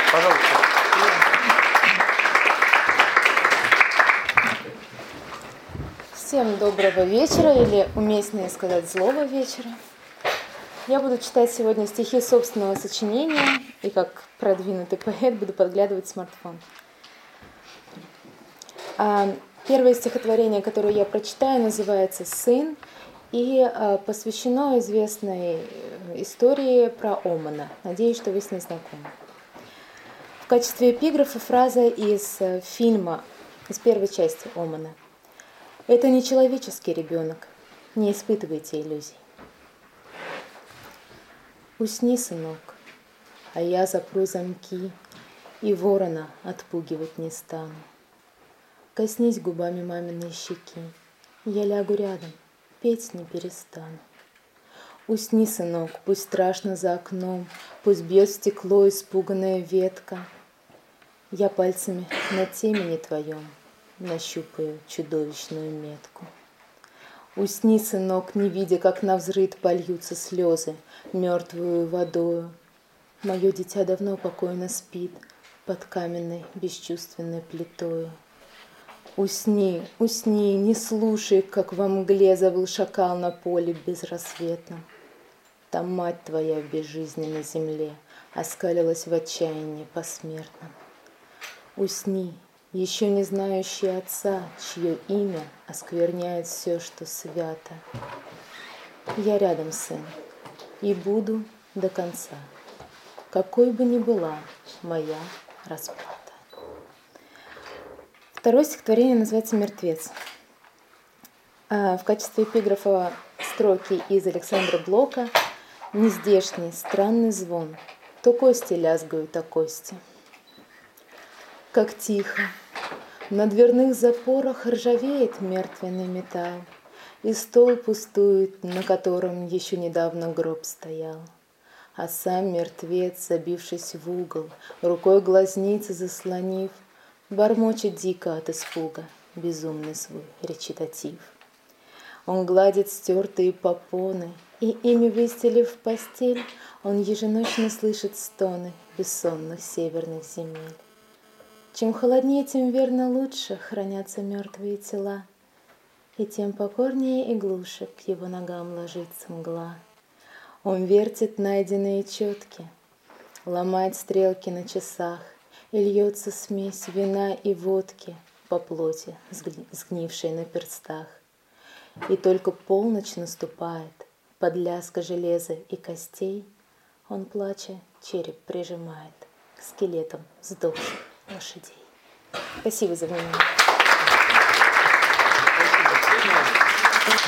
Пожалуйста. Всем доброго вечера, или уместнее сказать злого вечера. Я буду читать сегодня стихи собственного сочинения, и как продвинутый поэт буду подглядывать в смартфон. Первое стихотворение, которое я прочитаю, называется «Сын» и посвящено известной истории про Омана. Надеюсь, что вы с ней знакомы. В качестве эпиграфа фраза из фильма, из первой части Омана. «Это не человеческий ребенок, не испытывайте иллюзий. Усни, сынок, а я запру замки и ворона отпугивать не стану. Коснись губами маминой щеки, я лягу рядом, петь не перестану. Усни, сынок, пусть страшно за окном, пусть бьет стекло испуганная ветка. Я пальцами на темени твоем нащупаю чудовищную метку. Усни, сынок, не видя, как навзрыд польются слезы мертвую водою. Мое дитя давно покойно спит под каменной бесчувственной плитою. Усни, усни, не слушай, как во мгле завыл шакал на поле безрассветном. Там мать твоя в безжизненной земле оскалилась в отчаянии посмертном. Усни, еще не знающий отца, чье имя оскверняет все, что свято. Я рядом, сын, и буду до конца, какой бы ни была моя расплата. Второе стихотворение называется «Мертвец». В качестве эпиграфа строки из Александра Блока: «Нездешний, странный звон, то кости лязгают о кости. Как тихо, на дверных запорах ржавеет мертвенный металл, и стол пустует, на котором еще недавно гроб стоял. А сам мертвец, забившись в угол, рукой глазницы заслонив, бормочет дико от испуга безумный свой речитатив. Он гладит стертые попоны, и ими выстелив постель, он еженочно слышит стоны бессонных северных земель. Чем холоднее, тем верно лучше хранятся мертвые тела, и тем покорнее и глуше к его ногам ложится мгла. Он вертит найденные четки, ломает стрелки на часах, и льется смесь вина и водки по плоти, сгнившей на перстах. И только полночь наступает, под лязг железа и костей, он, плача, череп прижимает к скелетам сдохших лошадей». Спасибо за внимание.